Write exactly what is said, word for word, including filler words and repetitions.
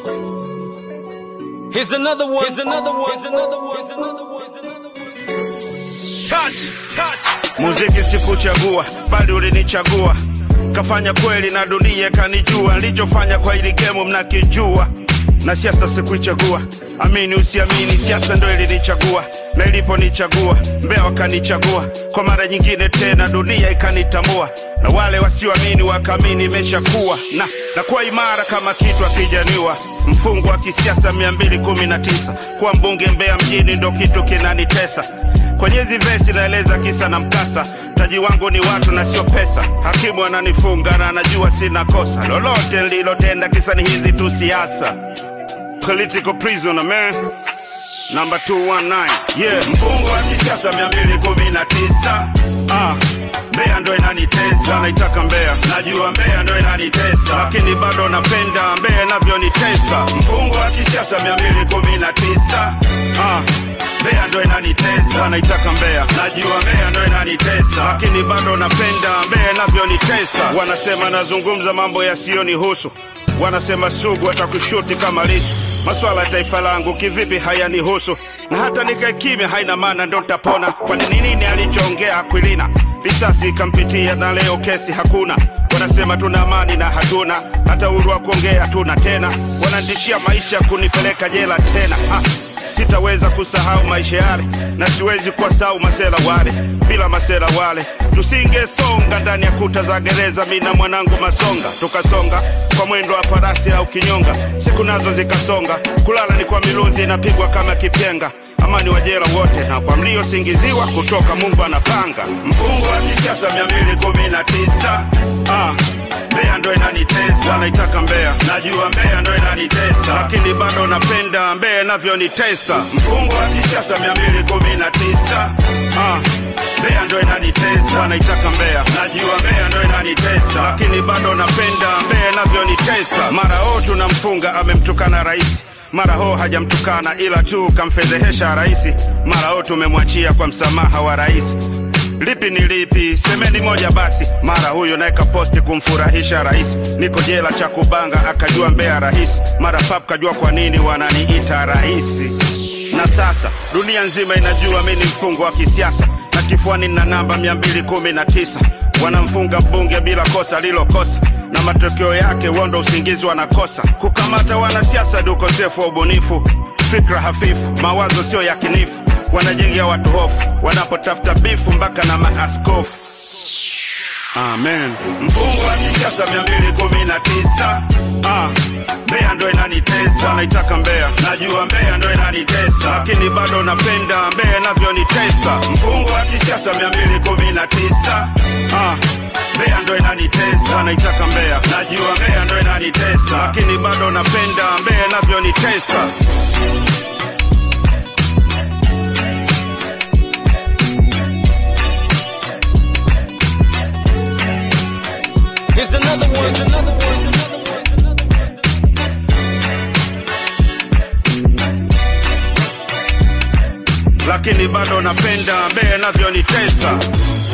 Here's another one. Here's another one. Here's another one. Here's another one. Here's another one. Touch, touch. Muziki sikuchagua, bali ulinichagua. Kafanya kweli na dunia kanijua. Nilichofanya kwa hili game mnakijua. Na siasa sikuchagua. Amini usiamini, siasa ndo ilinichagua. Na iliponichagua, Mbeya wakanichagua. Kwa mara nyingine tena dunia ikanitambua. Na wale wasioamini wakaamini imeshakuwa. Na na kuwa imara kama kitu akijaniwa. Mfungo wa kisiasa mia mbili kumi na tisa. Kwa mbunge Mbeya mjini ndo kitu kinanitesa. Kwenye hizi vesi naeleza kisa na mkasa. Taji wangu ni watu na sio pesa. Hakimu ananifunga na anajua sina kosa. Lolote nililotenda kisa ni hizi tu siasa. Political prisoner, man. Number two one nine. Yeah, mfungo wa kisiasa mia mbili kumi na tisa. Ah, Mbeya ndo inanitesa. Naitaka Mbeya, najua Mbeya ndo inanitesa. Lakini bado napenda Mbeya inavyonitesa. Mfungo wa kisiasa mia mbili kumi na tisa. Ah, Mbeya ndo inanitesa. Naitaka Mbeya, najua Mbeya ndo inanitesa. Lakini bado napenda Mbeya inavyonitesa. Wanasema nazungumza mambo yasiyonihusu. Wanasema Sugu atakushuti kama Lissu. Maswala ya taifa langu kivipi hayanihusu. Na hata nikae kimya haina maana ndo nitapona. Kwa nini nini alichoongea Aquilina? Risasi kampitia na leo kesi hakuna. Wanasema tuna amani na hatuna. Hata uhuru wa kuongea tuna tena. Wanandishia maisha kunipeleka jela tena. Ha, sitaweza kusahau maisha yale. Na siwezi kuwasahau masela wale. Bila masela wale tusingesonga ndani ya kuta za gereza. Mina mwanangu Masonga tukasonga kwa mwendo wa farasi au kinyonga. Siku nazo zikasonga. Kulala ni kwa milunzi inapigwa kama kipenga. Amani wa jela wote na kwa mlio singiziwa kutoka Mungu anapanga. Mfungo wa kisiasa mia mbili kumi na tisa. Ah, Mbeya ndo inanitesa. Naitaka Mbeya, najua Mbeya ndo inanitesa. Lakini bado napenda Mbeya inavyonitesa. Mfungo wa kisiasa mia mbili kumi na tisa. Ah, Mbeya ndo inanitesa. Naitaka Mbeya, najua Mbeya ndo inanitesa. Lakini bado napenda Mbeya inavyonitesa. Mara o tunamfunga amemtukana rais. Mara ho hajamtukana ila tu kamfedhehesha raisi. Mara ho tumemwachia kwa msamaha wa raisi. Lipi ni lipi, semeni moja basi. Mara huyo naeka posti kumfurahisha rais. Niko jela cha kubanga akajua Mbeya rahisi. Mara pap kajua kwa nini wananiita rahisi. Na sasa dunia nzima inajua mimi ni mfungo wa kisiasa. Na kifuani na namba mia mbili kumi na tisa. Wanamfunga bunge bila kosa lilokosa. Na matokeo yake wondo usingizi wanakosa. Kukamata wanasiasa ni ukosefu wa ubunifu. Fikra hafifu, mawazo sio yakinifu. Wanajengea watu hofu, wanapotafuta bifu mpaka na maaskofu. Amen. Mfungo wa kisiasa mia mbili kumi na tisa. Ah, Mbeya ndo inanitesa. Naitaka Mbeya, najua Mbeya ndo inanitesa. Lakini bado napenda Mbeya inavyonitesa. Mfungo wa kisiasa mia mbili kumi na tisa. Ah, Mbeya ndo inanitesa. Naitaka Mbeya, najua Mbeya ndo inanitesa. Lakini bado napenda Mbeya inavyonitesa. Here's another one. Here's another one. Lakini bado napenda Mbeya inavyonitesa.